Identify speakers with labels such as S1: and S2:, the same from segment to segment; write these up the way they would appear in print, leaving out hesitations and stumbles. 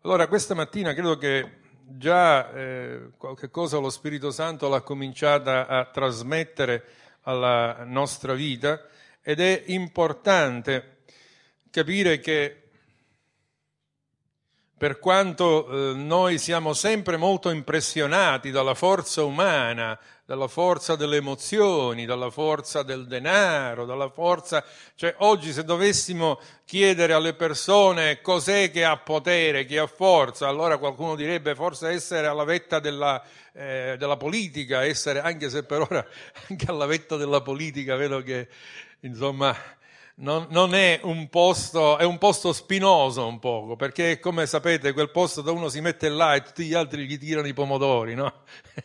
S1: Allora, questa mattina credo che già qualche cosa lo Spirito Santo l'ha cominciata a trasmettere alla nostra vita ed è importante capire che per quanto noi siamo sempre molto impressionati dalla forza umana, dalla forza delle emozioni, dalla forza del denaro, dalla forza... Cioè oggi se dovessimo chiedere alle persone cos'è che ha potere, che ha forza, allora qualcuno direbbe forse essere alla vetta della politica, essere, anche se per ora anche alla vetta della politica vedo che insomma... Non è un posto, è un posto spinoso un poco, perché come sapete quel posto dove uno si mette là e tutti gli altri gli tirano i pomodori, no?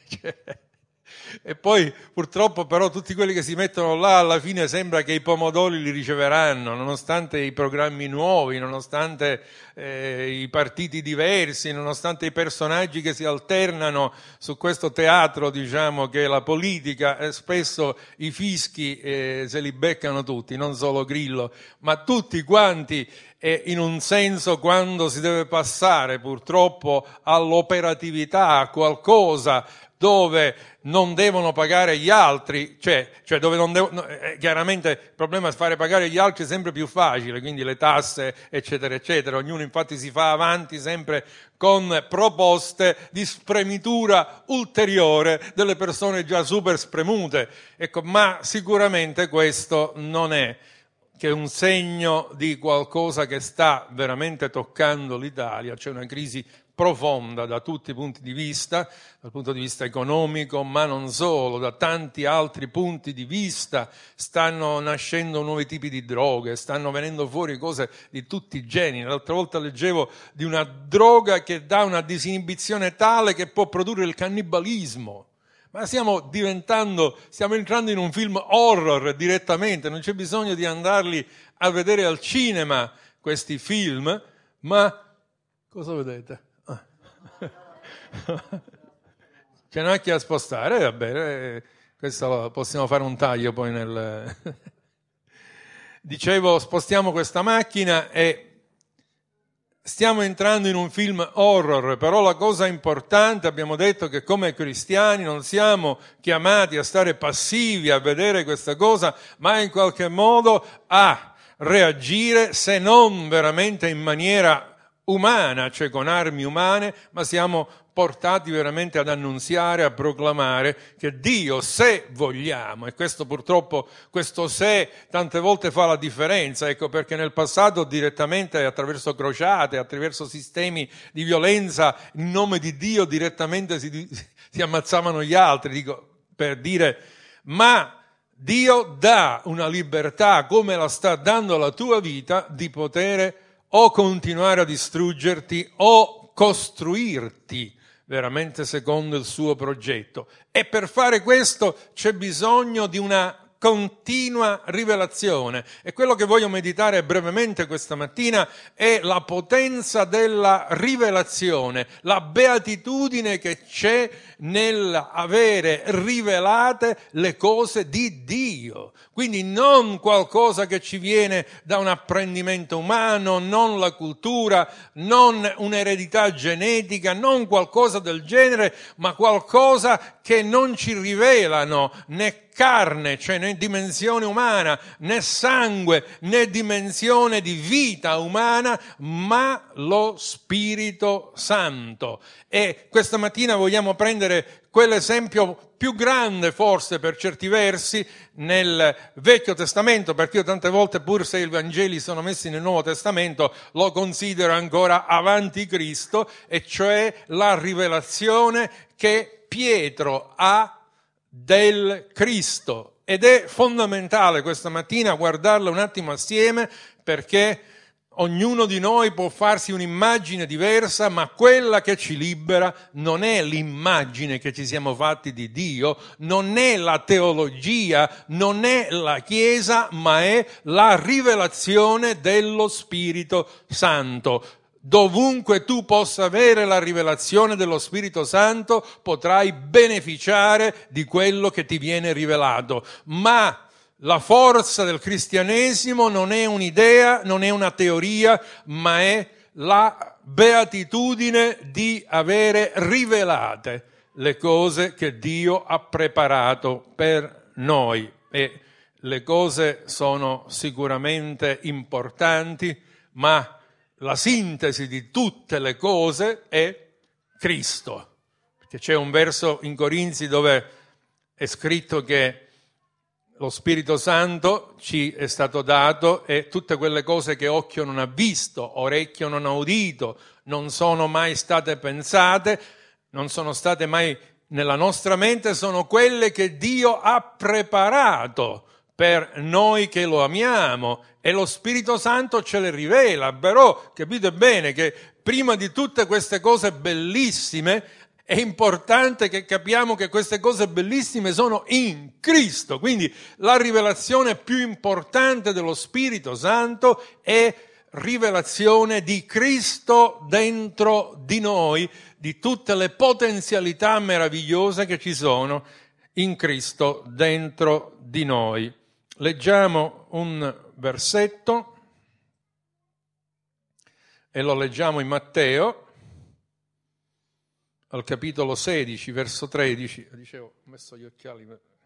S1: E poi purtroppo però tutti quelli che si mettono là alla fine sembra che i pomodori li riceveranno, nonostante i programmi nuovi, nonostante i partiti diversi, nonostante i personaggi che si alternano su questo teatro, diciamo, che è la politica, spesso i fischi se li beccano tutti, non solo Grillo, ma tutti quanti. E in un senso quando si deve passare purtroppo all'operatività, a qualcosa dove non devono pagare gli altri, cioè dove non devono, chiaramente il problema è fare pagare gli altri è sempre più facile, quindi le tasse eccetera eccetera, ognuno infatti si fa avanti sempre con proposte di spremitura ulteriore delle persone già super spremute, ecco, ma sicuramente questo non è che è un segno di qualcosa che sta veramente toccando l'Italia. C'è una crisi profonda da tutti i punti di vista, dal punto di vista economico, ma non solo, da tanti altri punti di vista. Stanno nascendo nuovi tipi di droghe, stanno venendo fuori cose di tutti i generi. L'altra volta leggevo di una droga che dà una disinibizione tale che può produrre il cannibalismo. Ma stiamo entrando in un film horror direttamente, non c'è bisogno di andarli a vedere al cinema questi film, ma cosa vedete? Ah. C'è una macchina a spostare, va bene, questo possiamo fare un taglio poi nel... Dicevo, spostiamo questa macchina e... Stiamo entrando in un film horror, però la cosa importante, abbiamo detto che come cristiani non siamo chiamati a stare passivi a vedere questa cosa, ma in qualche modo a reagire, se non veramente in maniera umana, cioè con armi umane, ma siamo portati veramente ad annunziare, a proclamare che Dio, se vogliamo, e questo purtroppo, questo se tante volte fa la differenza, ecco, perché nel passato direttamente attraverso crociate, attraverso sistemi di violenza, in nome di Dio direttamente si ammazzavano gli altri, dico, per dire, ma Dio dà una libertà, come la sta dando alla tua vita, di poter o continuare a distruggerti o costruirti veramente secondo il suo progetto. E per fare questo c'è bisogno di una continua rivelazione. E quello che voglio meditare brevemente questa mattina è la potenza rivelazione, la beatitudine che c'è nell'avere rivelate le cose di Dio. Quindi non qualcosa che ci viene da un apprendimento umano, non la cultura, non un'eredità genetica, non qualcosa del genere, ma qualcosa che non ci rivelano né carne, cioè né dimensione umana, né sangue, né dimensione di vita umana, ma lo Spirito Santo. E questa mattina vogliamo prendere quell'esempio più grande forse per certi versi nel Vecchio Testamento, perché io tante volte, pur se i Vangeli sono messi nel Nuovo Testamento, lo considero ancora avanti Cristo, e cioè la rivelazione che Pietro ha del Cristo. Ed è fondamentale questa mattina guardarla un attimo assieme, perché ognuno di noi può farsi un'immagine diversa, ma quella che ci libera non è l'immagine che ci siamo fatti di Dio, non è la teologia, non è la Chiesa, ma è la rivelazione dello Spirito Santo. Dovunque tu possa avere la rivelazione dello Spirito Santo, potrai beneficiare di quello che ti viene rivelato. Ma la forza del cristianesimo non è un'idea, non è una teoria, ma è la beatitudine di avere rivelate le cose che Dio ha preparato per noi. E le cose sono sicuramente importanti, ma la sintesi di tutte le cose è Cristo. Perché c'è un verso in Corinzi dove è scritto che lo Spirito Santo ci è stato dato e tutte quelle cose che occhio non ha visto, orecchio non ha udito, non sono mai state pensate, non sono state mai nella nostra mente, sono quelle che Dio ha preparato per noi che lo amiamo, e lo Spirito Santo ce le rivela. Però capite bene che prima di tutte queste cose bellissime è importante che capiamo che queste cose bellissime sono in Cristo. Quindi la rivelazione più importante dello Spirito Santo è rivelazione di Cristo dentro di noi, di tutte le potenzialità meravigliose che ci sono in Cristo dentro di noi. Leggiamo un versetto e lo leggiamo in Matteo, al capitolo 16, verso 13. Dicevo, ho messo gli occhiali.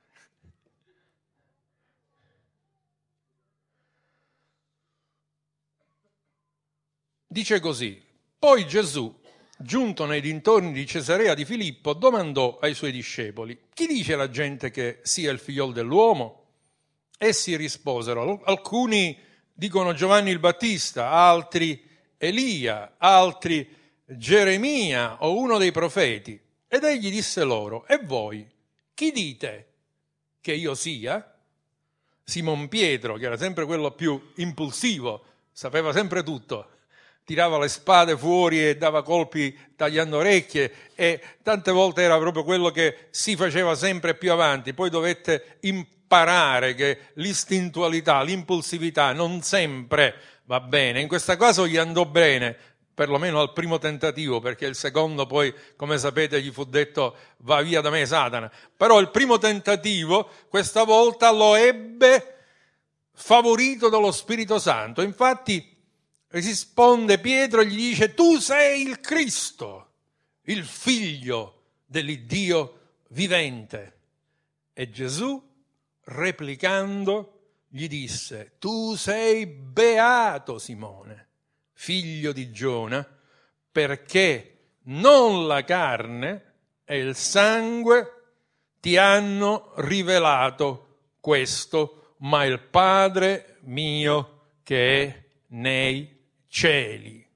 S1: Dice così: poi Gesù, giunto nei dintorni di Cesarea di Filippo, domandò ai suoi discepoli: chi dice la gente che sia il figliol dell'uomo? Essi risposero: alcuni dicono Giovanni il Battista, altri Elia, altri Geremia o uno dei profeti. Ed egli disse loro: e voi, chi dite che io sia? Simon Pietro, che era sempre quello più impulsivo, sapeva sempre tutto, tirava le spade fuori e dava colpi tagliando orecchie, e tante volte era proprio quello che si faceva sempre più avanti. Poi dovette imparare che l'istintualità, l'impulsività non sempre va bene. In questo caso gli andò bene, perlomeno al primo tentativo, perché il secondo poi, come sapete, gli fu detto: va via da me Satana. Però il primo tentativo questa volta lo ebbe favorito dallo Spirito Santo. Infatti risponde Pietro e gli dice: tu sei il Cristo, il figlio dell'Iddio vivente. E Gesù, replicando, gli disse: tu sei beato Simone, figlio di Giona, perché non la carne e il sangue ti hanno rivelato questo, ma il Padre mio che è nei cieli.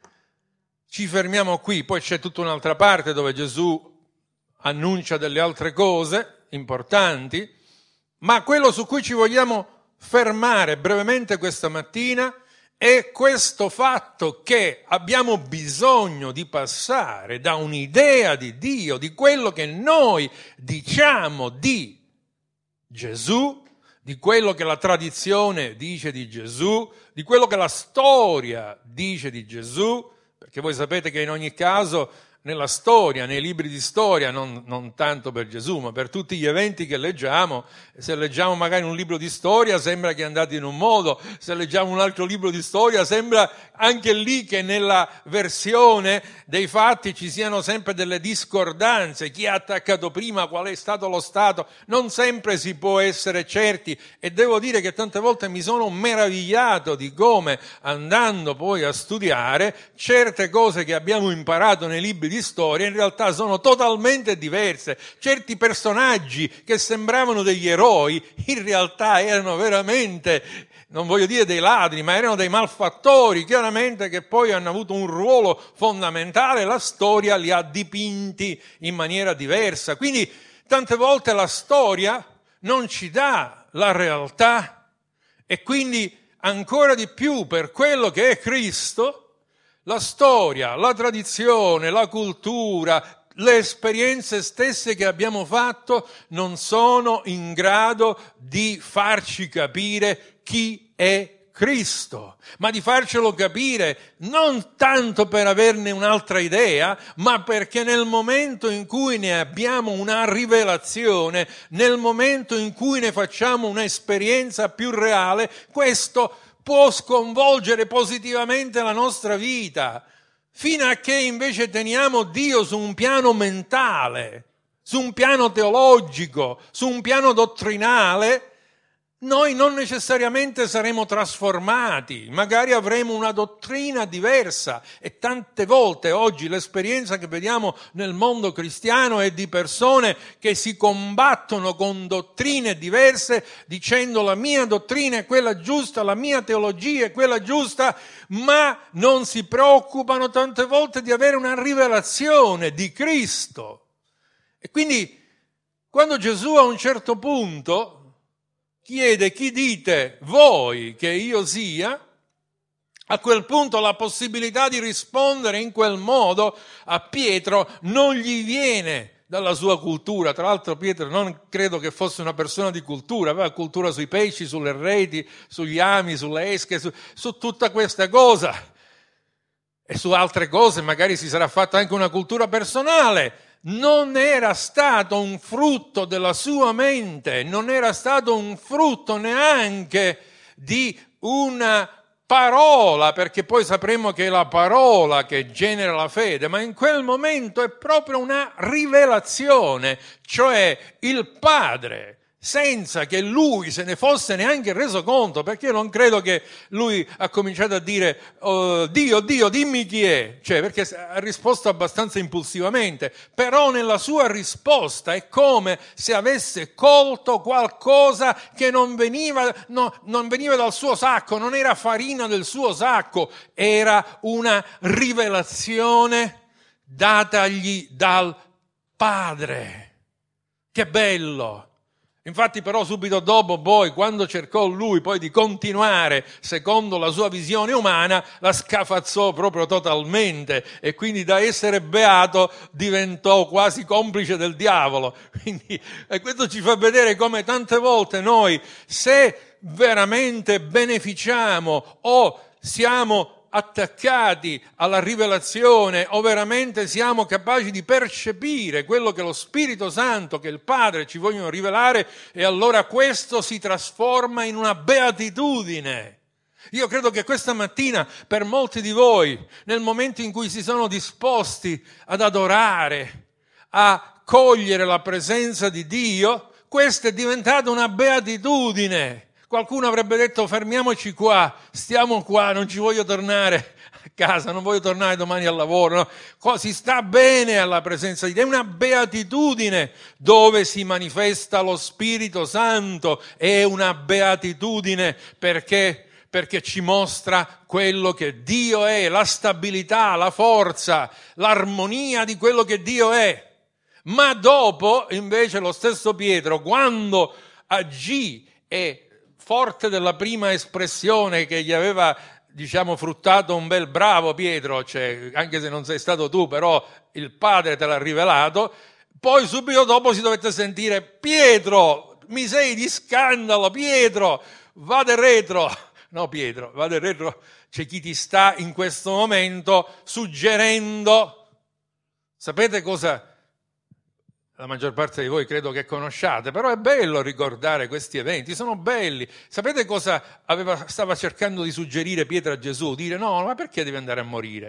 S1: Ci fermiamo qui, poi c'è tutta un'altra parte dove Gesù annuncia delle altre cose importanti, ma quello su cui ci vogliamo fermare brevemente questa mattina è questo fatto che abbiamo bisogno di passare da un'idea di Dio, di quello che noi diciamo di Gesù, di quello che la tradizione dice di Gesù, di quello che la storia dice di Gesù, perché voi sapete che in ogni caso nella storia, nei libri di storia, non tanto per Gesù, ma per tutti gli eventi che leggiamo, se leggiamo magari un libro di storia sembra che è andato in un modo, se leggiamo un altro libro di storia sembra anche lì che nella versione dei fatti ci siano sempre delle discordanze, chi ha attaccato prima, qual è stato lo stato, non sempre si può essere certi, e devo dire che tante volte mi sono meravigliato di come, andando poi a studiare, certe cose che abbiamo imparato nei libri di storia in realtà sono totalmente diverse. Certi personaggi che sembravano degli eroi in realtà erano veramente, non voglio dire dei ladri, ma erano dei malfattori, chiaramente, che poi hanno avuto un ruolo fondamentale. La storia li ha dipinti in maniera diversa. Quindi tante volte la storia non ci dà la realtà, e quindi ancora di più per quello che è Cristo, la storia, la tradizione, la cultura, le esperienze stesse che abbiamo fatto non sono in grado di farci capire chi è Cristo, ma di farcelo capire non tanto per averne un'altra idea, ma perché nel momento in cui ne abbiamo una rivelazione, nel momento in cui ne facciamo un'esperienza più reale, questo può sconvolgere positivamente la nostra vita. fino a che invece teniamo Dio su un piano mentale, su un piano teologico, su un piano dottrinale, noi non necessariamente saremo trasformati, magari avremo una dottrina diversa, e tante volte oggi l'esperienza che vediamo nel mondo cristiano è di persone che si combattono con dottrine diverse dicendo la mia dottrina è quella giusta, la mia teologia è quella giusta, ma non si preoccupano tante volte di avere una rivelazione di Cristo. E quindi quando Gesù a un certo punto chiede chi dite voi che io sia, a quel punto la possibilità di rispondere in quel modo a Pietro non gli viene dalla sua cultura. Tra l'altro Pietro non credo che fosse una persona di cultura, aveva cultura sui pesci, sulle reti, sugli ami, sulle esche, su tutta questa cosa. E su altre cose magari si sarà fatta anche una cultura personale. Non era stato un frutto della sua mente, non era stato un frutto neanche di una parola, perché poi sapremo che è la parola che genera la fede, ma in quel momento è proprio una rivelazione, cioè il Padre, senza che lui se ne fosse neanche reso conto, perché io non credo che lui ha cominciato a dire oh, Dio, dimmi chi è, cioè perché ha risposto abbastanza impulsivamente, però nella sua risposta è come se avesse colto qualcosa che non veniva dal suo sacco, non era farina del suo sacco, era una rivelazione datagli dal Padre. Che bello! Infatti però subito dopo poi, quando cercò lui poi di continuare secondo la sua visione umana, la scafazzò proprio totalmente e quindi da essere beato diventò quasi complice del diavolo. Quindi, e questo ci fa vedere come tante volte noi, se veramente beneficiamo o siamo attaccati alla rivelazione o veramente siamo capaci di percepire quello che lo Spirito Santo, che il Padre ci vogliono rivelare, e allora questo si trasforma in una beatitudine. Io credo che questa mattina per molti di voi, nel momento in cui si sono disposti ad adorare, a cogliere la presenza di Dio, questa è diventata una beatitudine. Qualcuno avrebbe detto fermiamoci qua, stiamo qua, non ci voglio tornare a casa, non voglio tornare domani al lavoro. No? Si sta bene alla presenza di Dio, è una beatitudine dove si manifesta lo Spirito Santo, è una beatitudine perché ci mostra quello che Dio è, la stabilità, la forza, l'armonia di quello che Dio è. Ma dopo invece lo stesso Pietro, quando agì e forte della prima espressione che gli aveva, fruttato un bel bravo Pietro, cioè, anche se non sei stato tu, però il Padre te l'ha rivelato, poi subito dopo si dovette sentire Pietro, mi sei di scandalo, Pietro, vade retro. No Pietro, vade retro, c'è chi ti sta in questo momento suggerendo, sapete cosa? La maggior parte di voi credo che conosciate, però è bello ricordare questi eventi, sono belli. Sapete cosa stava cercando di suggerire Pietro a Gesù? Dire no, ma perché devi andare a morire?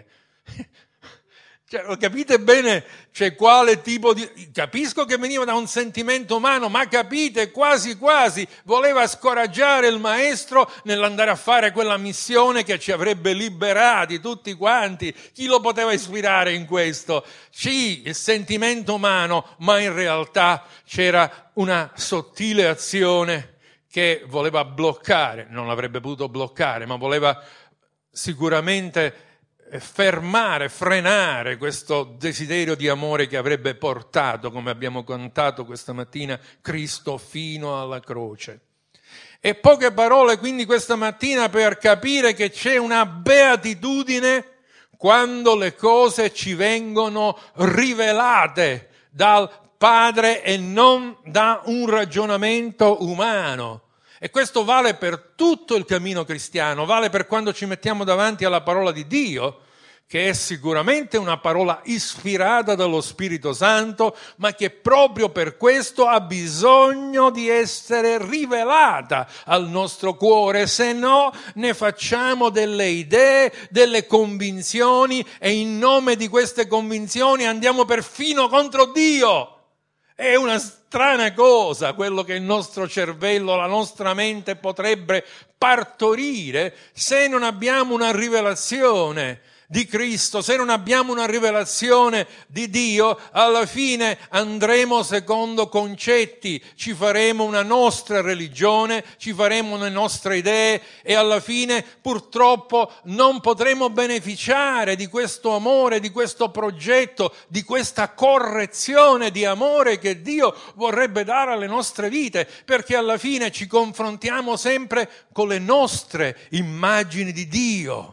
S1: Cioè, capite bene quale tipo di... Capisco che veniva da un sentimento umano, ma capite, quasi voleva scoraggiare il maestro nell'andare a fare quella missione che ci avrebbe liberati tutti quanti. Chi lo poteva ispirare in questo? Sì, il sentimento umano, ma in realtà c'era una sottile azione che voleva bloccare, non l'avrebbe potuto bloccare, ma voleva sicuramente fermare, frenare questo desiderio di amore che avrebbe portato, come abbiamo cantato questa mattina, Cristo fino alla croce. E poche parole quindi questa mattina per capire che c'è una beatitudine quando le cose ci vengono rivelate dal Padre e non da un ragionamento umano. E questo vale per tutto il cammino cristiano, vale per quando ci mettiamo davanti alla parola di Dio, che è sicuramente una parola ispirata dallo Spirito Santo, ma che proprio per questo ha bisogno di essere rivelata al nostro cuore, se no ne facciamo delle idee, delle convinzioni e in nome di queste convinzioni andiamo perfino contro Dio. È una strana cosa quello che il nostro cervello, la nostra mente potrebbe partorire se non abbiamo una rivelazione di Cristo, se non abbiamo una rivelazione di Dio. Alla fine andremo secondo concetti, ci faremo una nostra religione, ci faremo le nostre idee e alla fine purtroppo non potremo beneficiare di questo amore, di questo progetto, di questa correzione di amore che Dio vorrebbe dare alle nostre vite, perché alla fine ci confrontiamo sempre con le nostre immagini di Dio.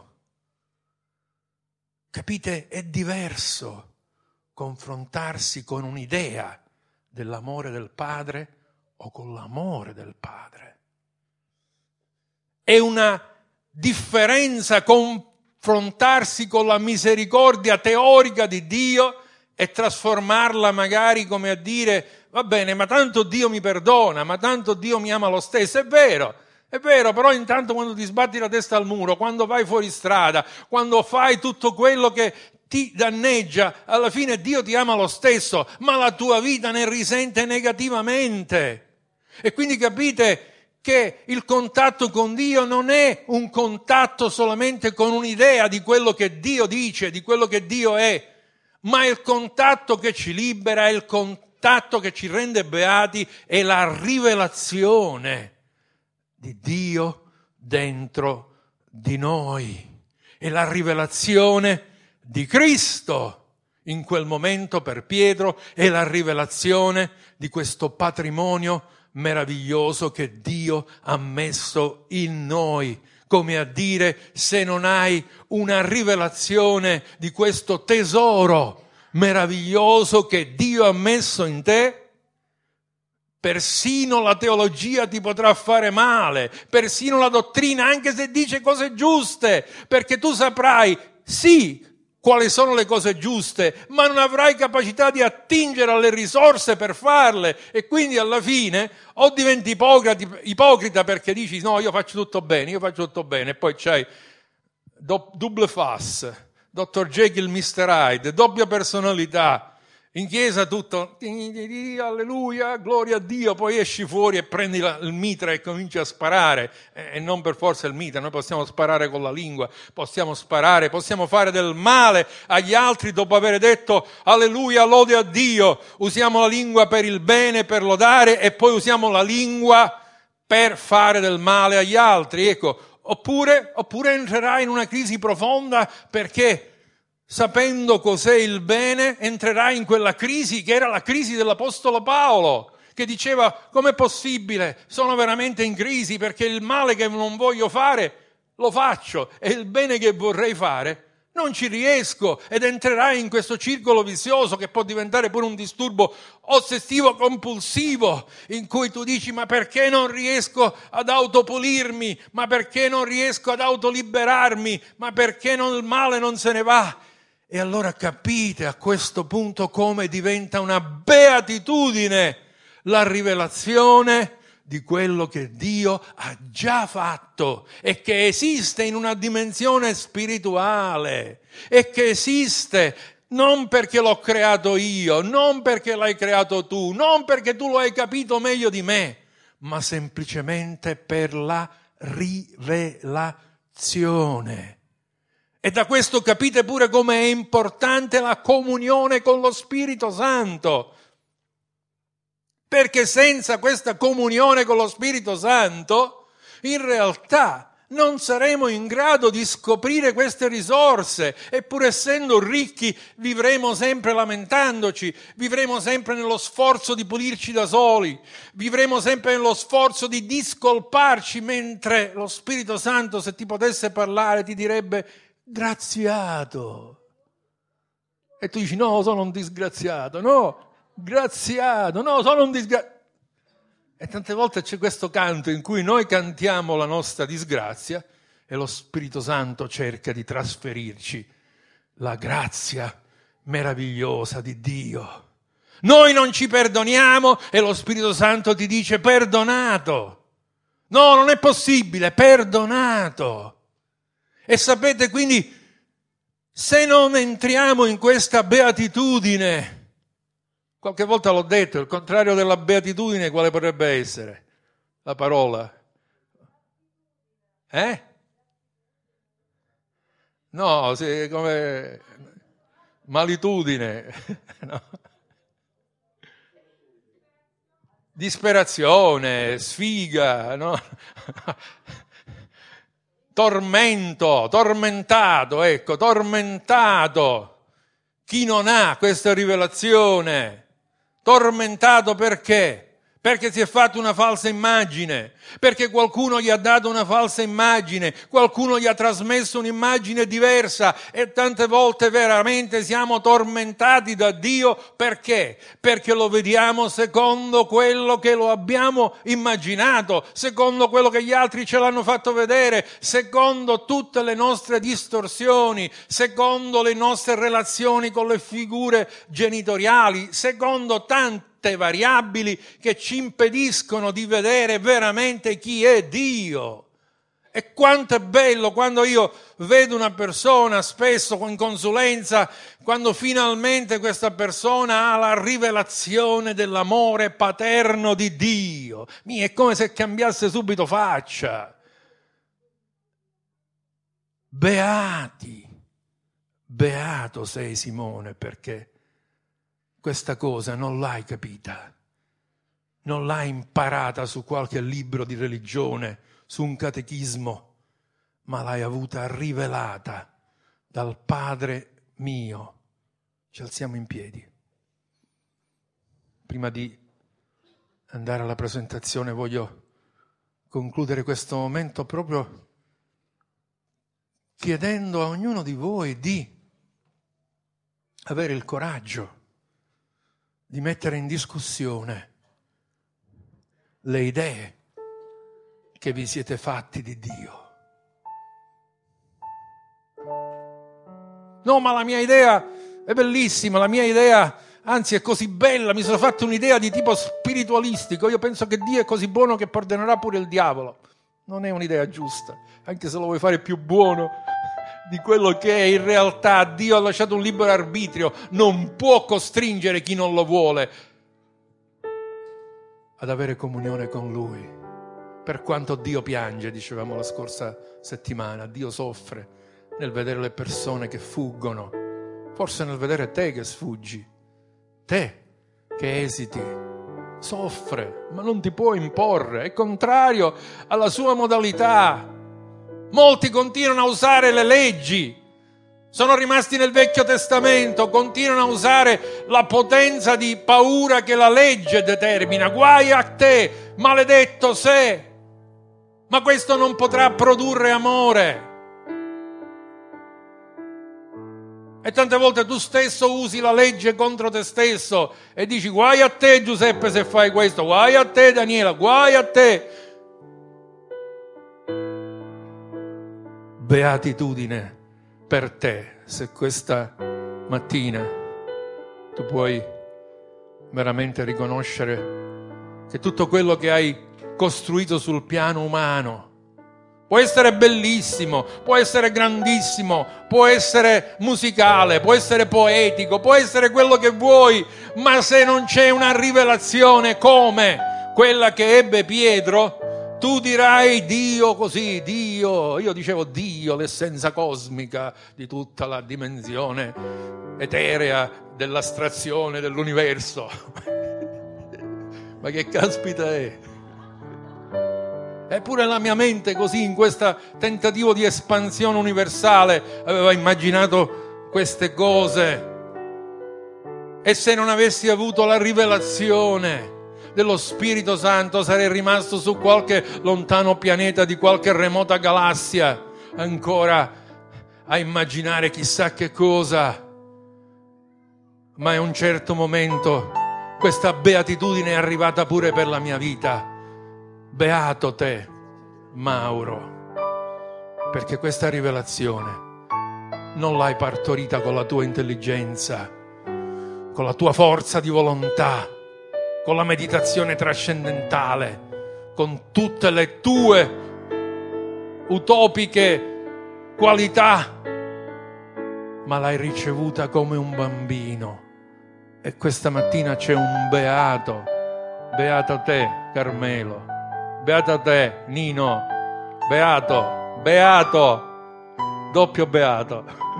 S1: Capite? È diverso confrontarsi con un'idea dell'amore del Padre o con l'amore del Padre. È una differenza confrontarsi con la misericordia teorica di Dio e trasformarla magari come a dire: va bene, ma tanto Dio mi perdona, ma tanto Dio mi ama lo stesso. È vero, però intanto quando ti sbatti la testa al muro, quando vai fuori strada, quando fai tutto quello che ti danneggia, alla fine Dio ti ama lo stesso, ma la tua vita ne risente negativamente. E quindi capite che il contatto con Dio non è un contatto solamente con un'idea di quello che Dio dice, di quello che Dio è, ma è il contatto che ci libera, è il contatto che ci rende beati, è la rivelazione di Dio dentro di noi. È la rivelazione di Cristo in quel momento per Pietro, è la rivelazione di questo patrimonio meraviglioso che Dio ha messo in noi. Come a dire, se non hai una rivelazione di questo tesoro meraviglioso che Dio ha messo in te, persino la teologia ti potrà fare male, persino la dottrina, anche se dice cose giuste, perché tu saprai, sì, quali sono le cose giuste, ma non avrai capacità di attingere alle risorse per farle e quindi alla fine o diventi ipocrita perché dici no, io faccio tutto bene e poi c'hai double face, Dr. Jekyll, Mr. Hyde, doppia personalità. In chiesa tutto, alleluia, gloria a Dio, poi esci fuori e prendi il mitra e cominci a sparare, e non per forza il mitra, noi possiamo sparare con la lingua, possiamo fare del male agli altri dopo aver detto alleluia, lode a Dio, usiamo la lingua per il bene, per lodare e poi usiamo la lingua per fare del male agli altri, ecco, oppure entrerai in una crisi profonda perché sapendo cos'è il bene, entrerai in quella crisi che era la crisi dell'Apostolo Paolo, che diceva: com'è possibile? Sono veramente in crisi perché il male che non voglio fare lo faccio e il bene che vorrei fare non ci riesco, ed entrerai in questo circolo vizioso che può diventare pure un disturbo ossessivo compulsivo in cui tu dici: ma perché non riesco ad autopulirmi? Ma perché non riesco ad autoliberarmi? Ma perché il male non se ne va? E allora capite a questo punto come diventa una beatitudine la rivelazione di quello che Dio ha già fatto e che esiste in una dimensione spirituale e che esiste non perché l'ho creato io, non perché l'hai creato tu, non perché tu lo hai capito meglio di me, ma semplicemente per la rivelazione. E da questo capite pure come è importante la comunione con lo Spirito Santo. Perché senza questa comunione con lo Spirito Santo, in realtà non saremo in grado di scoprire queste risorse e pur essendo ricchi vivremo sempre lamentandoci, vivremo sempre nello sforzo di pulirci da soli, vivremo sempre nello sforzo di discolparci, mentre lo Spirito Santo, se ti potesse parlare, ti direbbe: graziato. E tu dici: no, sono un disgraziato, no, graziato, no, sono un disgraziato. E tante volte c'è questo canto in cui noi cantiamo la nostra disgrazia e lo Spirito Santo cerca di trasferirci la grazia meravigliosa di Dio. Noi non ci perdoniamo e lo Spirito Santo ti dice perdonato. No, non è possibile, perdonato. E sapete, quindi, se non entriamo in questa beatitudine, qualche volta l'ho detto, il contrario della beatitudine quale potrebbe essere? La parola. No, come malitudine, no. Disperazione, sfiga, no? Tormento, tormentato, ecco, tormentato. Chi non ha questa rivelazione? Tormentato perché? Perché si è fatto una falsa immagine, perché qualcuno gli ha dato una falsa immagine, qualcuno gli ha trasmesso un'immagine diversa e tante volte veramente siamo tormentati da Dio. Perché? Perché lo vediamo secondo quello che lo abbiamo immaginato, secondo quello che gli altri ce l'hanno fatto vedere, secondo tutte le nostre distorsioni, secondo le nostre relazioni con le figure genitoriali, secondo tante variabili che ci impediscono di vedere veramente chi è Dio. E quanto è bello quando io vedo una persona, spesso in consulenza, quando finalmente questa persona ha la rivelazione dell'amore paterno di Dio. È come se cambiasse subito faccia. Beati, beato sei Simone, perché questa cosa non l'hai capita, non l'hai imparata su qualche libro di religione, su un catechismo, ma l'hai avuta rivelata dal Padre mio. Ci alziamo in piedi. Prima di andare alla presentazione voglio concludere questo momento proprio chiedendo a ognuno di voi di avere il coraggio di mettere in discussione le idee che vi siete fatti di Dio. No, ma la mia idea è bellissima, la mia idea, anzi è così bella, mi sono fatto un'idea di tipo spiritualistico, io penso che Dio è così buono che perdonerà pure il diavolo. Non è un'idea giusta, anche se lo vuoi fare più buono di quello che è in realtà. Dio ha lasciato un libero arbitrio, non può costringere chi non lo vuole ad avere comunione con Lui. Per quanto Dio piange, dicevamo la scorsa settimana, Dio soffre nel vedere le persone che fuggono, forse nel vedere te che sfuggi, te che esiti, soffre, ma non ti può imporre, è contrario alla sua modalità. Molti continuano a usare le leggi, sono rimasti nel Vecchio Testamento, continuano a usare la potenza di paura che la legge determina. Guai a te, maledetto sei! Ma questo non potrà produrre amore. E tante volte tu stesso usi la legge contro te stesso e dici guai a te Giuseppe se fai questo, guai a te Daniela, guai a te. Beatitudine per te se questa mattina tu puoi veramente riconoscere che tutto quello che hai costruito sul piano umano può essere bellissimo, può essere grandissimo, può essere musicale, può essere poetico, può essere quello che vuoi, ma se non c'è una rivelazione come quella che ebbe Pietro, tu dirai Dio così, Dio, io dicevo Dio, l'essenza cosmica di tutta la dimensione eterea dell'astrazione dell'universo. Ma che caspita è? Eppure la mia mente così, in questo tentativo di espansione universale, aveva immaginato queste cose. E se non avessi avuto la rivelazione dello Spirito Santo, sarei rimasto su qualche lontano pianeta di qualche remota galassia, ancora a immaginare chissà che cosa. Ma a un certo momento questa beatitudine è arrivata pure per la mia vita. Beato te, Mauro, perché questa rivelazione non l'hai partorita con la tua intelligenza, con la tua forza di volontà, con la meditazione trascendentale, con tutte le tue utopiche qualità, ma l'hai ricevuta come un bambino. E questa mattina c'è un beato, beata te Carmelo, beata te Nino, beato, doppio beato,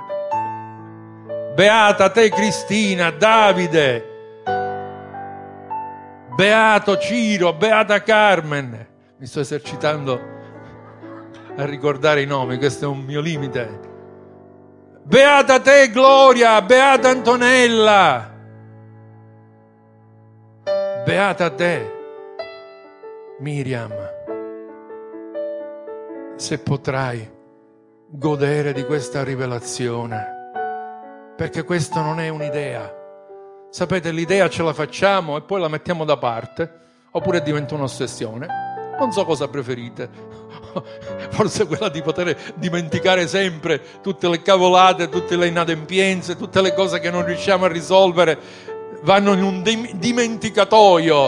S1: beata te Cristina, Davide, beato Ciro, beata Carmen. Mi sto esercitando a ricordare i nomi, questo è un mio limite. Beata te Gloria, beata Antonella, beata te Miriam. Se potrai godere di questa rivelazione, perché questo non è un'idea. Sapete, l'idea ce la facciamo e poi la mettiamo da parte, oppure diventa un'ossessione. Non so cosa preferite, forse quella di poter dimenticare sempre tutte le cavolate, tutte le inadempienze, tutte le cose che non riusciamo a risolvere vanno in un dimenticatoio.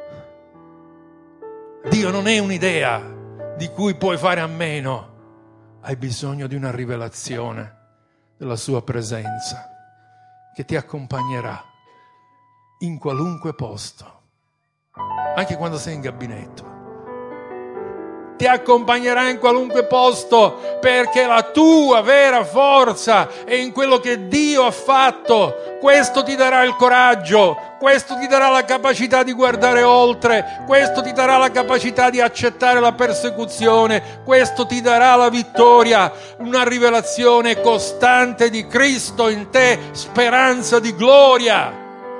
S1: Dio non è un'idea di cui puoi fare a meno, hai bisogno di una rivelazione della sua presenza che ti accompagnerà in qualunque posto, anche quando sei in gabinetto. Ti accompagnerà in qualunque posto, perché la tua vera forza è in quello che Dio ha fatto. Questo ti darà il coraggio, questo ti darà la capacità di guardare oltre, questo ti darà la capacità di accettare la persecuzione, questo ti darà la vittoria, una rivelazione costante di Cristo in te, speranza di gloria.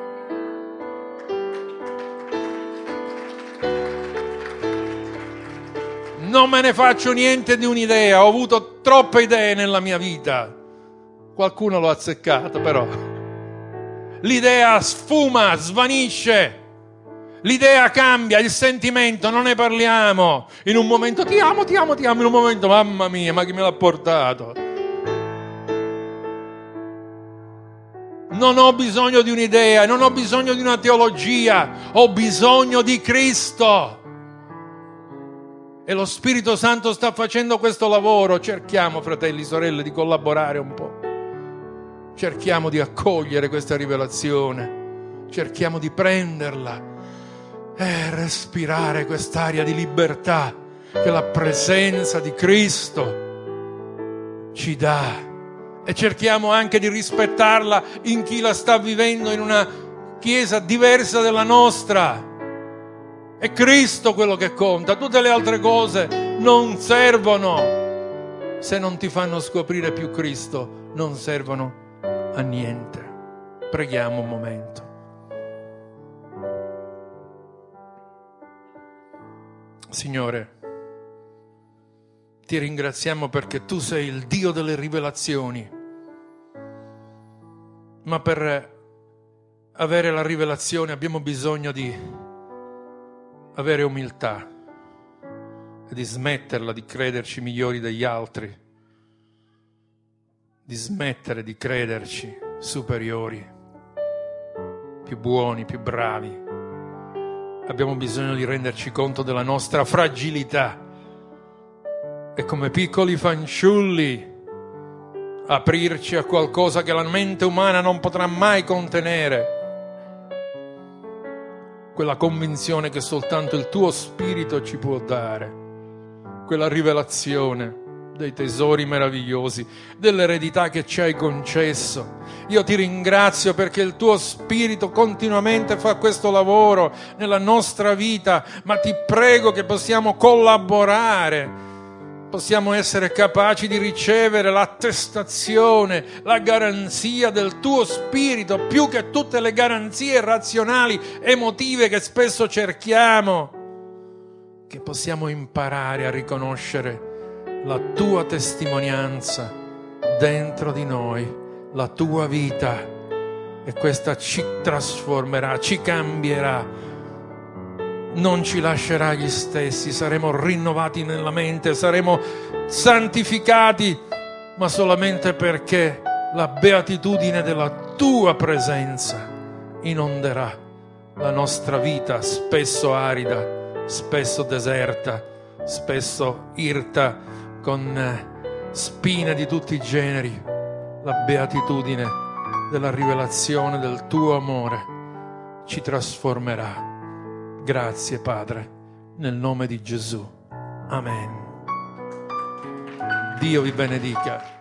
S1: Non me ne faccio niente di un'idea, ho avuto troppe idee nella mia vita. Qualcuno l'ho azzeccato, però. L'idea sfuma, svanisce. L'idea cambia, il sentimento, non ne parliamo. In un momento ti amo, in un momento mamma mia, ma chi me l'ha portato? Non ho bisogno di un'idea, non ho bisogno di una teologia, ho bisogno di Cristo. E lo Spirito Santo sta facendo questo lavoro. Cerchiamo, fratelli, sorelle, di collaborare un po'. Cerchiamo di accogliere questa rivelazione. Cerchiamo di prenderla e respirare quest'aria di libertà che la presenza di Cristo ci dà. E cerchiamo anche di rispettarla in chi la sta vivendo in una chiesa diversa dalla nostra. È Cristo quello che conta, tutte le altre cose non servono. Se non ti fanno scoprire più Cristo, non servono a niente. Preghiamo un momento. Signore, ti ringraziamo perché tu sei il Dio delle rivelazioni, ma per avere la rivelazione abbiamo bisogno di avere umiltà e di smetterla di crederci migliori degli altri, di smettere di crederci superiori, più buoni, più bravi. Abbiamo bisogno di renderci conto della nostra fragilità e come piccoli fanciulli aprirci a qualcosa che la mente umana non potrà mai contenere. Quella convinzione che soltanto il tuo Spirito ci può dare, quella rivelazione dei tesori meravigliosi, dell'eredità che ci hai concesso. Io ti ringrazio perché il tuo Spirito continuamente fa questo lavoro nella nostra vita, ma ti prego che possiamo collaborare, possiamo essere capaci di ricevere l'attestazione, la garanzia del tuo Spirito, più che tutte le garanzie razionali, emotive che spesso cerchiamo, che possiamo imparare a riconoscere la tua testimonianza dentro di noi, la tua vita, e questa ci trasformerà, ci cambierà. Non ci lascerà gli stessi, saremo rinnovati nella mente, saremo santificati ma solamente perché la beatitudine della tua presenza inonderà la nostra vita, spesso arida, spesso deserta, spesso irta con spine di tutti i generi. La beatitudine della rivelazione del tuo amore ci trasformerà. Grazie, Padre, nel nome di Gesù. Amen. Dio vi benedica.